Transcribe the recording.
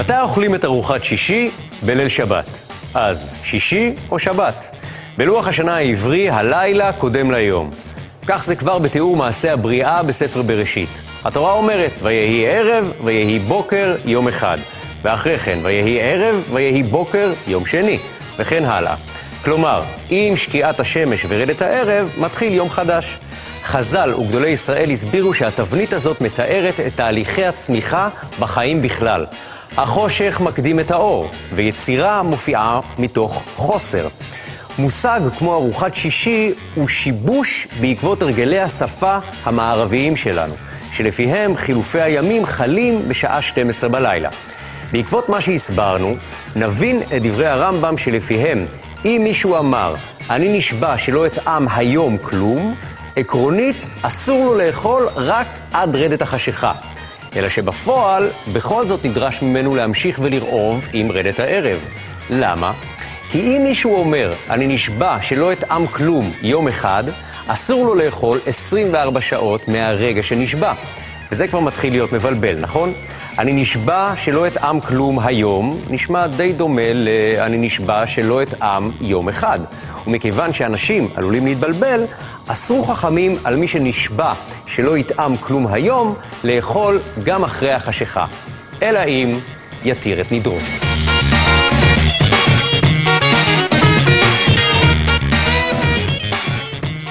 מתי אוכלים את ארוחת שישי? בליל שבת. אז שישי או שבת? בלוח השנה העברי, הלילה קודם ליום. כך זה כבר בתיאור מעשה הבריאה בספר בראשית. התורה אומרת, ויהי ערב, ויהי בוקר, יום אחד. ואחרי כן, ויהי ערב, ויהי בוקר, יום שני. וכן הלאה. כלומר, עם שקיעת השמש ורדת הערב, מתחיל יום חדש. חז"ל וגדולי ישראל הסבירו שהתבנית הזאת מתארת את תהליכי הצמיחה בחיים בכלל. החושך מקדים את האור, ויצירה מופיעה מתוך חוסר. מושג כמו ארוחת שישי הוא שיבוש בעקבות הרגלי השפה המערביים שלנו, שלפיהם חילופי הימים חלים בשעה 12 בלילה. בעקבות מה שהסברנו, נבין את דברי הרמב"ם שלפיהם, אם מישהו אמר, אני נשבע שלא אטעם היום כלום, עקרונית אסור לו לאכול רק עד רדת החשיכה. אלא שבפועל, בכל זאת נדרש ממנו להמשיך ולרעוב עם רדת הערב. למה? כי אם מישהו אומר, אני נשבע שלא אטעם כלום יום אחד, אסור לו לאכול 24 שעות מהרגע שנשבע. וזה כבר מתחיל להיות מבלבל, נכון? אני נשבע שלא אטעם כלום היום, נשמע די דומה אני נשבע שלא אטעם יום אחד. ומכיוון שאנשים עלולים להתבלבל, אסרו חכמים על מי שנשבע שלא יטעם כלום היום, לאכול גם אחרי החשיכה. אלא אם יתיר את נדרו.